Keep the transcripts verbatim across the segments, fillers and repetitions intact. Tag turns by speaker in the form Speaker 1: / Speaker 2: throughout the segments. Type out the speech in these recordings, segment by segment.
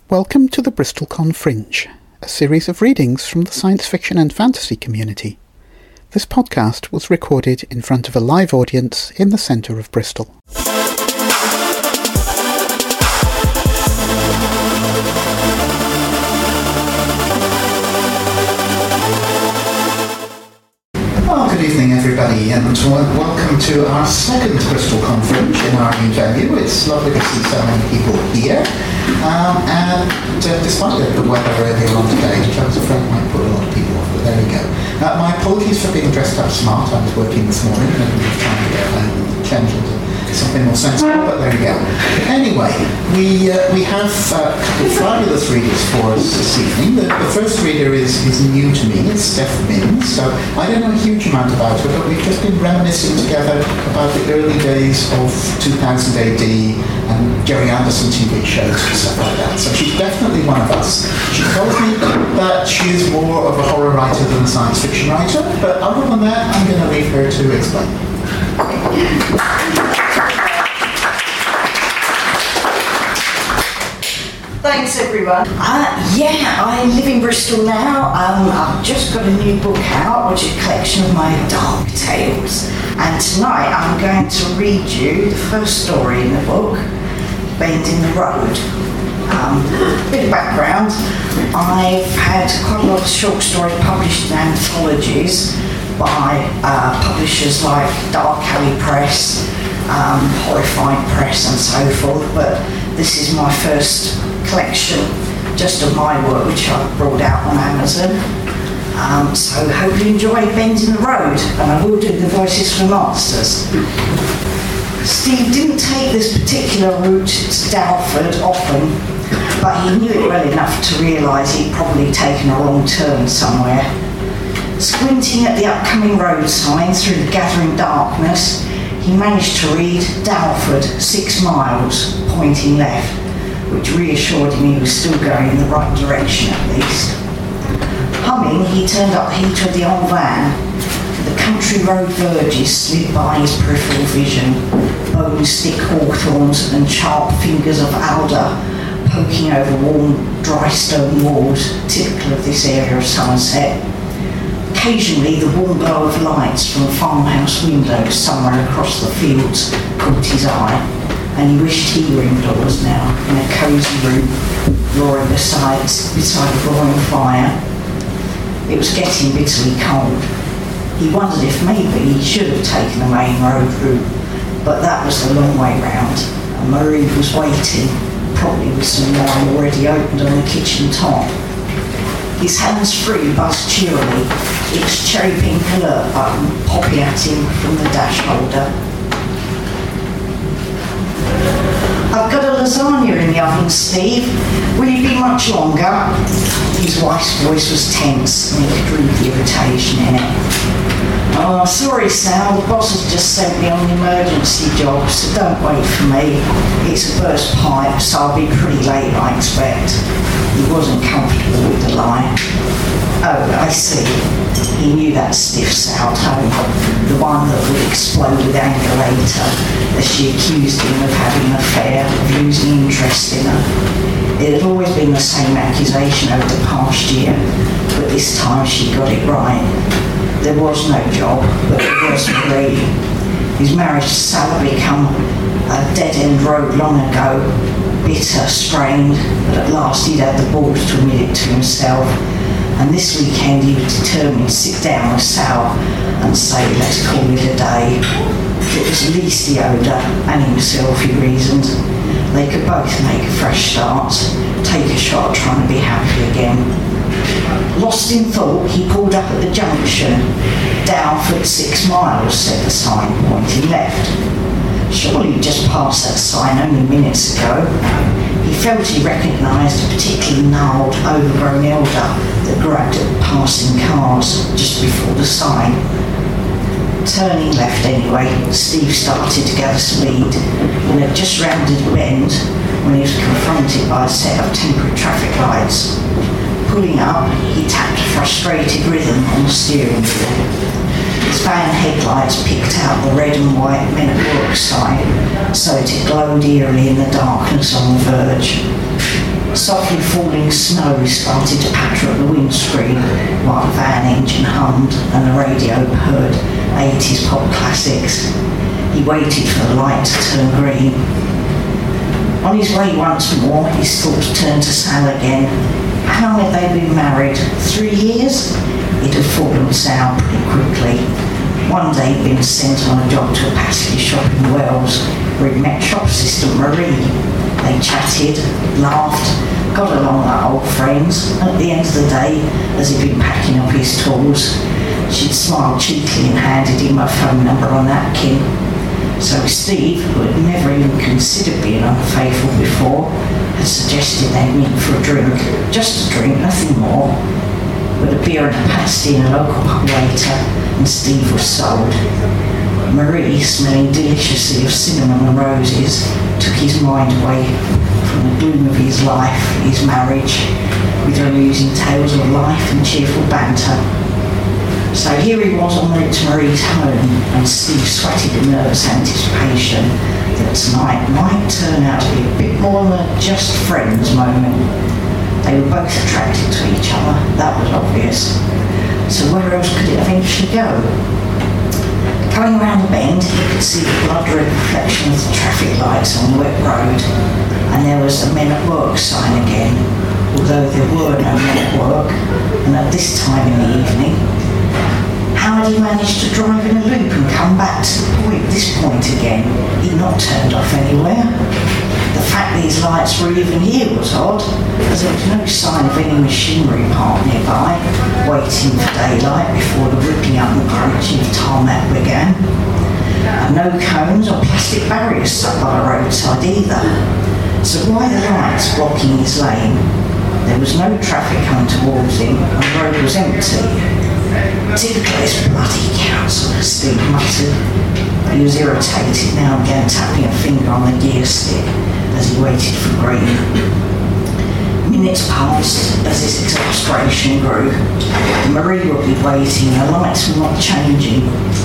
Speaker 1: Welcome to the BristolCon Fringe, a series of readings from the science fiction and fantasy community. This podcast was recorded in front of a live audience in the centre of Bristol. Well, good evening everybody, and welcome to our second BristolCon Fringe in our new venue. It's lovely to see so many people here. Um, and uh, despite the good weather earlier on today, which I was afraid might put a lot of people off, but there we go. Uh, my apologies for being dressed up smart. I was working this morning and was trying to get um, change into something more sensible, but there we go. Anyway, we uh, we have uh, a couple of fabulous readers for us this evening. The, the first reader is, is new to me. It's Steph Minns, so I don't know a huge amount about her, but we've just been reminiscing together about the early days of two thousand A D and Gerry Anderson T V shows and stuff like that. So she's definitely one of us. She tells me that she is more of a horror writer than a science fiction writer, but other than that, I'm going to leave her to explain.
Speaker 2: Thanks everyone. Uh, yeah, I live in Bristol now. Um, I've just got a new book out, which is a collection of my dark tales. And tonight I'm going to read you the first story in the book, Bend in the Road. Um, bit of background. I've had quite a lot of short stories published in anthologies by uh, publishers like Dark Alley Press, um, Horrified Press and so forth, but this is my first collection just of my work, which I've brought out on Amazon. Um, so hope you enjoy Bend in the Road, and I will do the voices for masters. Steve didn't take this particular route to Dalford often, but he knew it well enough to realise he'd probably taken a wrong turn somewhere. Squinting at the upcoming road sign through the gathering darkness, he managed to read Dalford, six miles, pointing left, which reassured him he was still going in the right direction at least. Humming, he turned up the heater of the old van. The country road verges slid by his peripheral vision, bone-stick hawthorns and sharp fingers of alder poking over warm, dry stone walls, typical of this area of Somerset. Occasionally, the warm glow of lights from farmhouse windows somewhere across the fields caught his eye, and he wished he were indoors now, in a cosy room, roaring beside, beside a roaring fire. It was getting bitterly cold. He wondered if maybe he should have taken the main road route, but that was the long way round, and Marie was waiting, probably with some wine already opened on the kitchen top. His hands-free buzzed cheerily, its cherry pink alert button popping at him from the dash holder. I've got a lasagna in the oven, Steve. Will you be much longer? His wife's voice was tense, and he could read the irritation in it. Oh, sorry, Sal, the boss has just sent me on an emergency job, so don't wait for me. It's a burst pipe, so I'll be pretty late, I expect. He wasn't comfortable with the lie. Oh, I see. He knew that stiff Sal tone, the one that would explode with anger later, as she accused him of having an affair, of losing interest in her. It had always been the same accusation over the past year, but this time she got it right. There was no job, but there was Marie. His marriage to Sal had become a dead-end road long ago, bitter, strained, but at last he'd had the balls to admit it to himself. And this weekend he was determined to sit down with Sal and say, let's call it a day. It was at least he owed her, and himself, he reasoned. They could both make a fresh start, take a shot at trying to be happy again. Lost in thought, he pulled up at the junction. Dalford, six miles, said the sign, pointing left. Surely he'd just passed that sign only minutes ago. He felt he recognised a particularly gnarled, overgrown elder that grabbed at passing cars just before the sign. Turning left anyway, Steve started to gather speed and had just rounded a bend when he was confronted by a set of temporary traffic lights. Pulling up, he tapped a frustrated rhythm on the steering wheel. His van headlights picked out the red and white Men at Work sign, so it glowed eerily in the darkness on the verge. Softly falling snow started to patter at the windscreen while the van engine hummed and the radio heard eighties pop classics. He waited for the light to turn green. On his way once more, his thoughts turned to Sal again. How long had they been married? Three years? It had fallen sour pretty quickly. One day he'd been sent on a job to a passenger shop in Wells, where he'd met shop assistant Marie. They chatted, laughed, got along like old friends. At the end of the day, as he'd been packing up his tools, she'd smiled cheekily and handed him her phone number on a napkin. So Steve, who had never even considered being unfaithful before, had suggested they meet for a drink. Just a drink, nothing more. With a beer and a pasty in a local pub later, and Steve was sold. Marie, smelling deliciously of cinnamon and roses, took his mind away from the gloom of his life, his marriage, with her amusing tales of life and cheerful banter. So here he was en route to Marie's home, and Steve sweated in nervous anticipation that tonight might turn out to be a bit more than a just friends moment. They were both attracted to each other, that was obvious. So where else could it eventually go? Coming round the bend, he could see the blood-red reflection of the traffic lights on the wet road, and there was the men at work sign again, although there were no men at work, and at this time in the evening. How had he managed to drive in a loop and come back to the point, this point again? He'd not turned off anywhere. The fact these lights were even here was odd, as there was no sign of any machinery parked nearby, waiting for daylight before the ripping up and crunching of tarmac began. And no cones or plastic barriers stuck by the roadside either. So why the lights blocking his lane? There was no traffic coming towards him, and the road was empty. Typical this bloody council, Steve muttered. He was irritated now and began tapping a finger on the gear stick as he waited for green. Minutes passed as his exasperation grew. Marie would be waiting, the lights were not changing.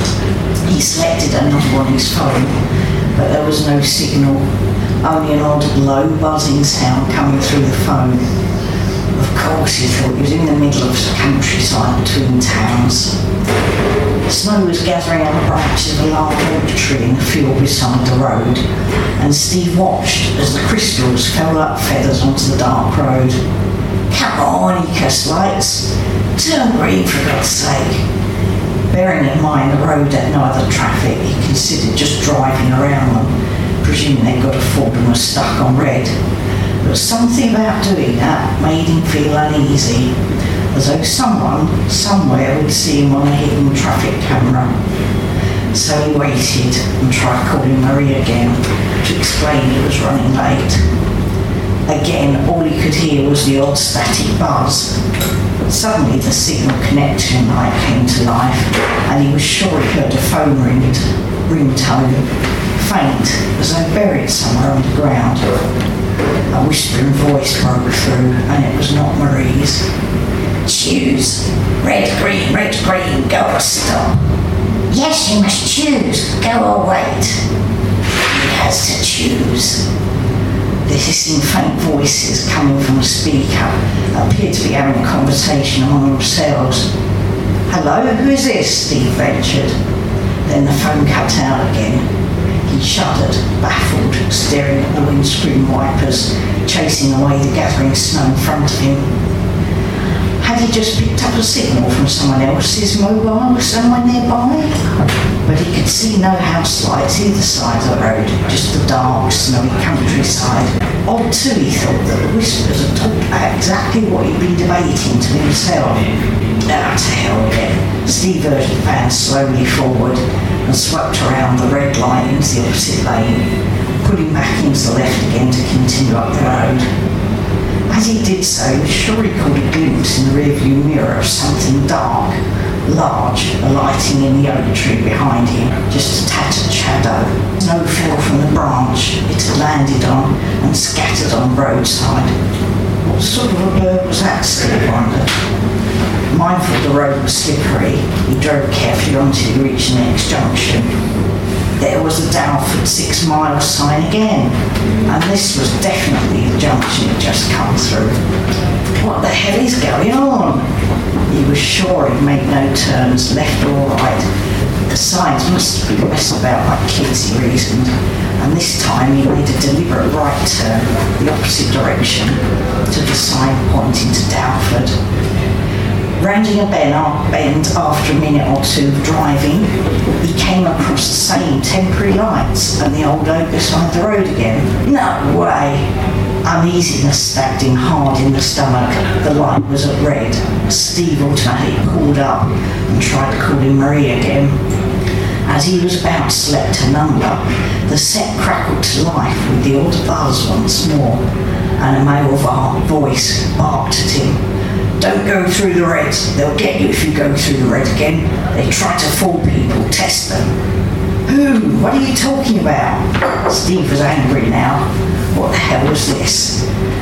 Speaker 2: He selected a number on his phone, but there was no signal, only an odd low buzzing sound coming through the phone. Of course, he thought he was in the middle of the countryside between towns. Snow was gathering on the branches of a large oak tree in the field beside the road, and Steve watched as the crystals fell like feathers onto the dark road. Come on, he cussed lights. Turn green, for God's sake. Bearing in mind the road had no other traffic, he considered just driving around them, presuming they'd got a Ford and were stuck on red. But something about doing that made him feel uneasy, as though someone, somewhere, would see him on a hidden traffic camera. So he waited and tried calling Marie again to explain he was running late. Again, all he could hear was the odd static buzz. Suddenly the signal connection light came to life, and he was sure he heard a phone ring, ringtone, faint, as though buried somewhere underground. A whispering voice broke through, and it was not Marie's. Choose. Red, green, red, green, go or stop. Yes, you must choose. Go or wait. He has to choose. The hissing faint voices coming from a speaker appeared to be having a conversation among themselves. Hello, who is this? Steve ventured. Then the phone cut out again. He shuddered, baffled, staring at the windscreen wipers, chasing away the gathering snow in front of him. Had he just picked up a signal from someone else's mobile somewhere nearby? But he could see no house lights either side of the road, just the dark, snowy countryside. Odd too, he thought, that the whispers had talked about exactly what he'd been debating to himself. Ah, to hell with it. Steve urged the van slowly forward and swept around the red light into the opposite lane, pulling back into the left again to continue up the road. As he did so, he was sure he caught a glimpse in the rearview mirror of something dark, large, alighting in the oak tree behind him, just a tattered shadow. Snow fell from the branch it had landed on and scattered on the roadside. What sort of a bird was that, Steve wondered? Mindful the road was slippery, he drove carefully on until he reached the next junction. there was the Dalford six mile sign again, and this was definitely the junction he'd just come through. What the hell is going on? He was sure he'd made no turns left or right. The signs must have been messed about like kids, he reasoned, and this time he made a deliberate right turn the opposite direction to the sign pointing to Dalford. Rounding a bend after a minute or two of driving, he came across the same temporary lights and the old ogre side of the road again. No way! Uneasiness stabbed him hard in the stomach. The light was at red. Steve automatically pulled up and tried to call him Marie again. As he was about to select a number, the set crackled to life with the odd buzz once more, and a male voice barked at him. Don't go through the red. They'll get you if you go through the red again. They try to fool people, test them. Who? What are you talking about? Steve was angry now. What the hell was this?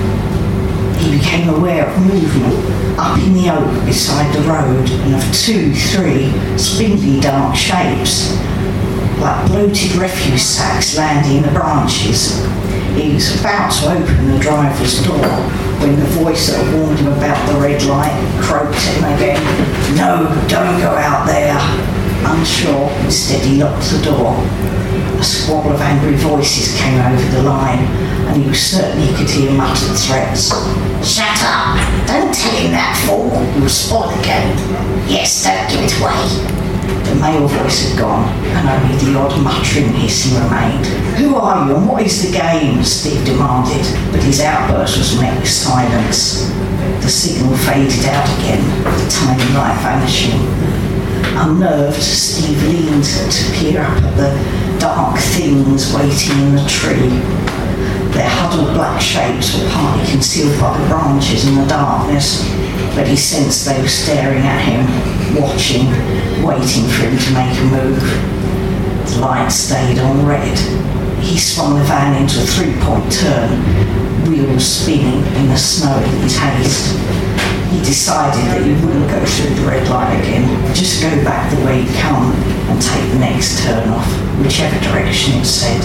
Speaker 2: He became aware of movement up in the oak beside the road and of two, three spindly dark shapes, like bloated refuse sacks landing in the branches. He was about to open the driver's door when the voice that had warned him about the red light croaked at him again. No, don't go out there. Unsure, instead he locked the door. A squabble of angry voices came over the line, and he was certain he could hear muttered threats. Shut up! Don't tell him that, fool! You'll spoil the game. Yes, don't give it away. The male voice had gone, and only the odd muttering hissing remained. Who are you and what is the game? Steve demanded, but his outburst was met with silence. The signal faded out again, the tiny light vanishing. Unnerved, Steve leaned to peer up at the dark things waiting in the tree. Their huddled black shapes were partly concealed by the branches and the darkness, but he sensed they were staring at him, watching, waiting for him to make a move. The light stayed on red. He swung the van into a three-point turn, wheels spinning in the snow in his haste. He decided that he wouldn't go through the red light again, just go back the way he'd come and take the next turn off, whichever direction it said.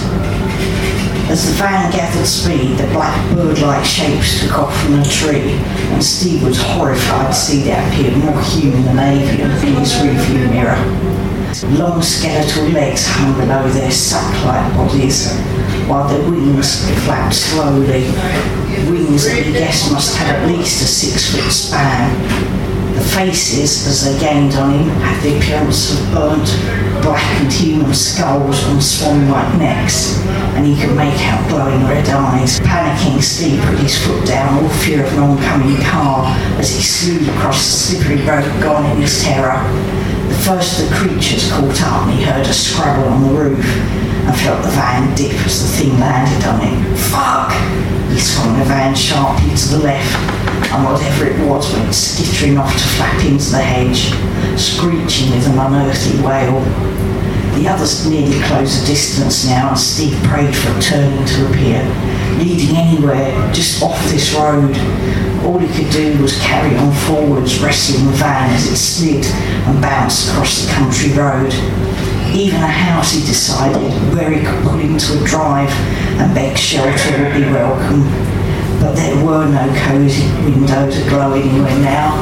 Speaker 2: As the van gathered speed, the black bird-like shapes took off from the tree, and Steve was horrified to see they appeared more human than avian in his rearview mirror. Long skeletal legs hung below their sack-like bodies, while their wings flapped slowly. Wings that he guessed must have at least a six-foot span. The faces, as they gained on him, had the appearance of burnt, blackened human skulls on swan-like necks, and he could make out glowing red eyes. Panicking, Steve put his foot down, all fear of an oncoming car, as he slewed across the slippery road, gone in his terror. The first of the creatures caught up, and he heard a scrabble on the roof, and felt the van dip as the thing landed on him. Fuck! He swung the van sharply to the left, and whatever it was went skittering off to flap into the hedge, screeching with an unearthly wail. The others nearly closed the distance now, and Steve prayed for a turning to appear, leading anywhere, just off this road. All he could do was carry on forwards, wrestling the van as it slid and bounced across the country road. Even a house, he decided, where he could pull into a drive and beg shelter would be welcome. But there were no cosy windows aglow anywhere now.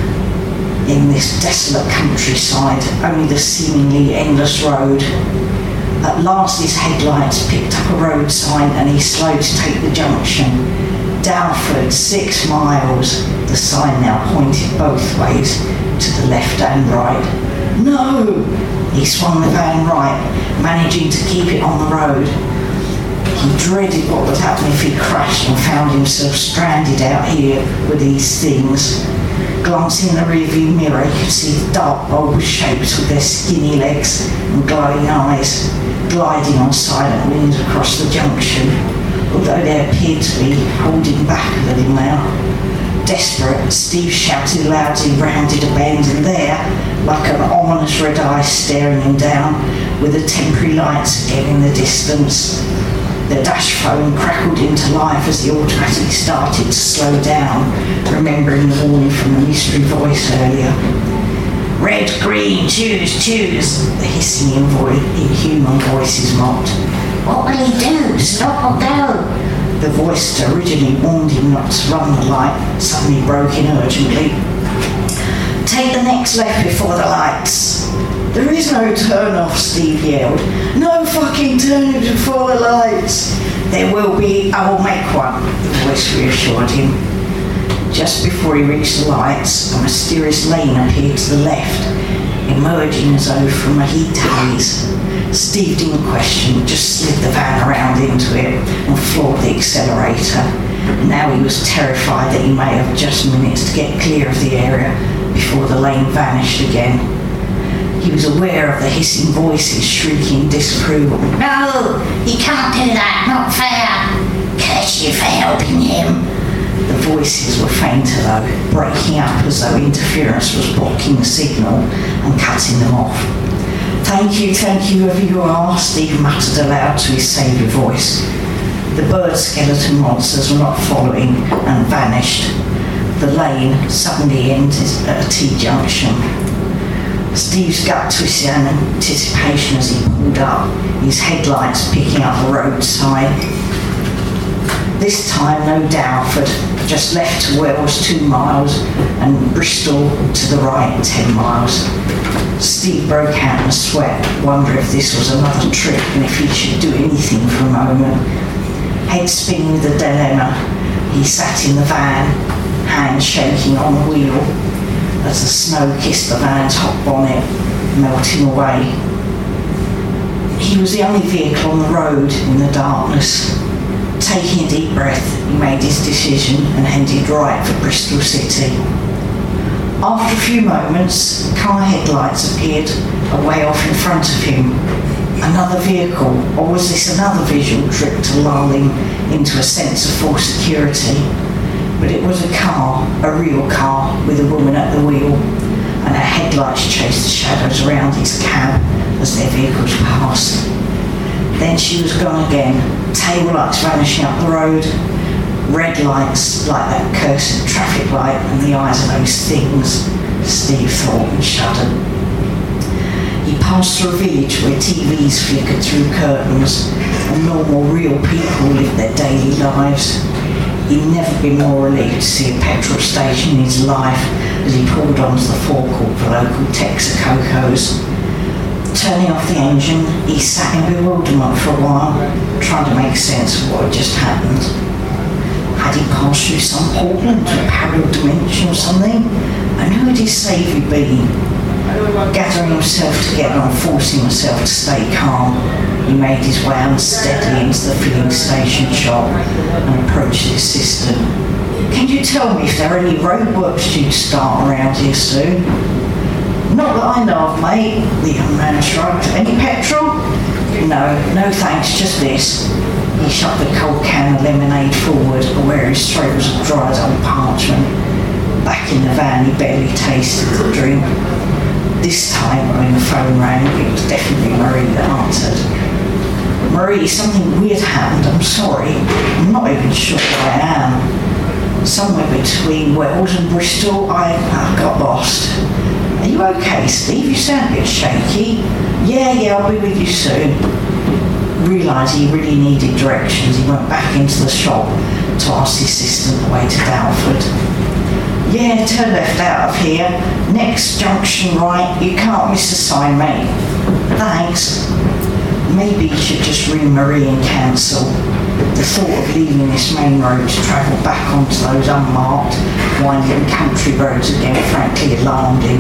Speaker 2: In this desolate countryside, only the seemingly endless road. At last his headlights picked up a road sign and he slowed to take the junction. Dalford, six miles. The sign now pointed both ways, to the left and right. No! He swung the van right, managing to keep it on the road. He dreaded what would happen if he crashed and found himself stranded out here with these things. Glancing in the rearview mirror, he could see the dark bulbous shapes with their skinny legs and glowing eyes, gliding on silent wings across the junction, although they appeared to be holding back a little now. Desperate, Steve shouted loud as he rounded a bend, and there, like an ominous red eye staring him down, with the temporary lights again in the distance. The dash phone crackled into life as the automatic started to slow down, remembering the warning from the mystery voice earlier. Red, green, choose, choose, the hissing inhuman voices mocked. What will he do? Stop or go? The voice that originally warned him not to run the light suddenly broke in urgently. Take the next left before the lights. There is no turn off, Steve yelled. No fucking turn before the lights. There will be, I will make one, the voice reassured him. Just before he reached the lights, a mysterious lane appeared to the left, emerging as though from a heat haze. Steve didn't question, just slid the van around into it and floored the accelerator. Now he was terrified that he may have just minutes to get clear of the area before the lane vanished again. He was aware of the hissing voices shrieking disapproval. No, he can't do that, not fair. Curse you for helping him. The voices were fainter though, breaking up as though interference was blocking the signal and cutting them off. Thank you, thank you, whoever you are, Steve muttered aloud to his saviour voice. The bird skeleton monsters were not following and vanished. The lane suddenly ended at a T-junction. Steve's gut twisted in anticipation as he pulled up, his headlights picking up the roadside. This time, no Dalford, just left to Wells two miles and Bristol to the right ten miles. Steve broke out in a sweat, wondering if this was another trip and if he should do anything for a moment. Head spinning with a dilemma, he sat in the van, hands shaking on the wheel, as the snow kissed the van's hot bonnet, melting away. He was the only vehicle on the road in the darkness. Taking a deep breath, he made his decision and headed right for Bristol City. After a few moments, car headlights appeared a way off in front of him. Another vehicle, or was this another visual trick to lull him into a sense of false security? But it was a car, a real car, with a woman at the wheel, and her headlights chased the shadows around his cab as their vehicles passed. Then she was gone again, tail lights vanishing up the road, red lights like that cursed traffic light and the eyes of those things, Steve thought and shuddered. He passed through a village where T Vs flickered through curtains and normal, real people lived their daily lives. He'd never been more relieved to see a petrol station in his life as he pulled onto the forecourt for local Texacocos. Turning off the engine, he sat in bewilderment for a while, trying to make sense of what had just happened. Had he passed through some portal into a parallel dimension or something? And who had his saviour been? Gathering himself together and forcing himself to stay calm, he made his way unsteadily into the filling station shop and approached the assistant. Can you tell me if there are any roadworks due to start around here soon? Not that I know of, mate, the young man shrugged. Any petrol? No, no thanks, just this. He shoved the cold can of lemonade forward, where his throat was dry as old parchment. Back in the van, he barely tasted the drink. This time, when the phone rang, it was definitely Marie that answered. Marie, something weird happened, I'm sorry. I'm not even sure where I am. Somewhere between Wells and Bristol, I, I got lost. Are you okay, Steve? You sound a bit shaky. Yeah, yeah, I'll be with you soon. Realised he really needed directions, he went back into the shop to ask the assistant the way to Dalford. Yeah, turn left out of here. Next junction right. You can't miss the sign, mate. Thanks. Maybe you should just ring Marie and cancel. The thought of leaving this main road to travel back onto those unmarked, winding country roads again frankly alarmed him.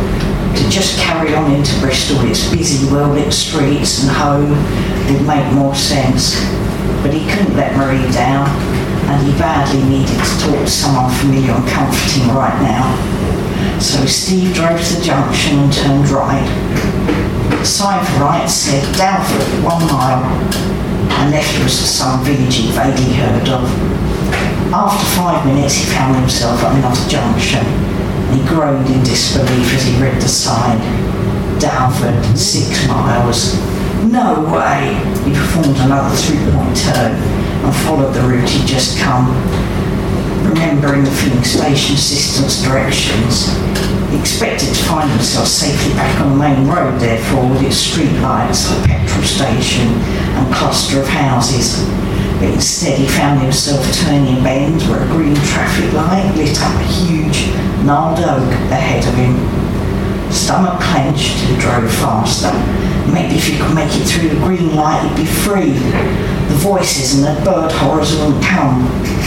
Speaker 2: To just carry on into Bristol, its busy, well-lit streets and home would make more sense. But he couldn't let Marie down, and he badly needed to talk to someone familiar and comforting right now. So Steve drove to the junction and turned right. The sign for right said Dalford, one mile, and left was to some village he vaguely heard of. After five minutes, he found himself at another junction, and he groaned in disbelief as he read the sign. Dalford, six miles. No way! He performed another three-point turn and followed the route he'd just come. Remembering the filling station assistant's directions, He expected to find himself safely back on the main road, therefore, with its street lights, the petrol station and cluster of houses. But instead he found himself turning a bend where a green traffic light lit up a huge gnarled oak ahead of him. Stomach clenched, he drove faster. Maybe if he could make it through the green light, he'd be free. The voices and the bird horrors wouldn't come.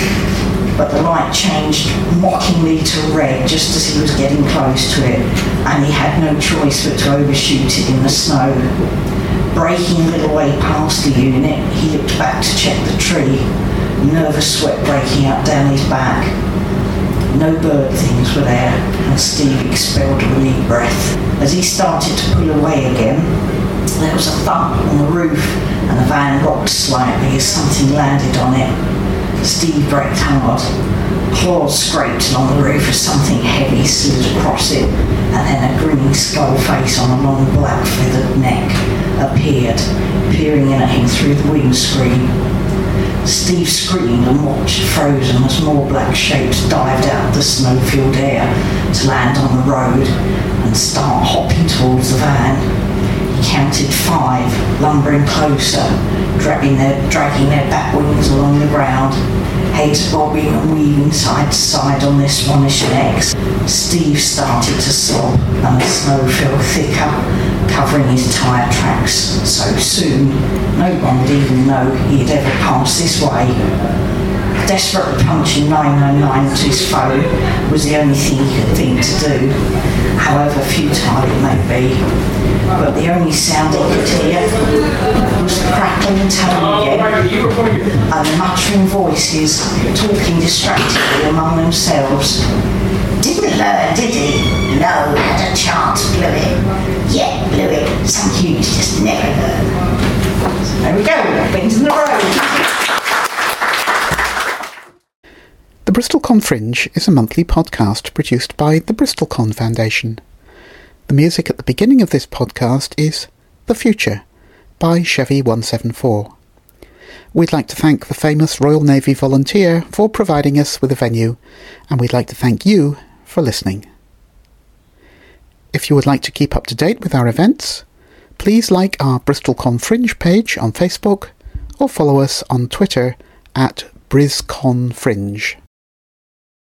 Speaker 2: But the light changed mockingly to red just as he was getting close to it, and he had no choice but to overshoot it in the snow. Braking a little way past the unit, he looked back to check the tree, nervous sweat breaking up down his back. No bird things were there, and Steve expelled a relieved breath. As he started to pull away again, there was a thump on the roof, and the van rocked slightly as something landed on it. Steve braked hard. Claws scraped along the roof as something heavy slid across it, and then a grinning skull face on a long black feathered neck appeared, peering in at him through the windscreen. Steve screamed and watched frozen as more black shapes dived out of the snow-filled air to land on the road and start hopping towards the van. He counted five, lumbering closer, dragging their, dragging their back wings along the ground, heads bobbing and weaving side to side on their Swannish necks. Steve started to sob, and the snow fell thicker, covering his tyre tracks so soon no one would even know he had ever passed this way. Desperately punching nine oh nine to his phone was the only thing he could think to do, however futile it may be. But the only sound he could hear was the crackling tone again, and the muttering voices talking distractedly among themselves. Didn't learn, did he? No, had a chance, blew it. Yeah, blew it. Some humans just never learn. There we go, bends in the road.
Speaker 3: The BristolCon Fringe is a monthly podcast produced by the BristolCon Foundation. The music at the beginning of this podcast is The Future by Chevy one seven four. We'd like to thank the famous Royal Navy volunteer for providing us with a venue, and we'd like to thank you for listening. If you would like to keep up to date with our events, please like our BristolCon Fringe page on Facebook or follow us on Twitter at BrizConFringe.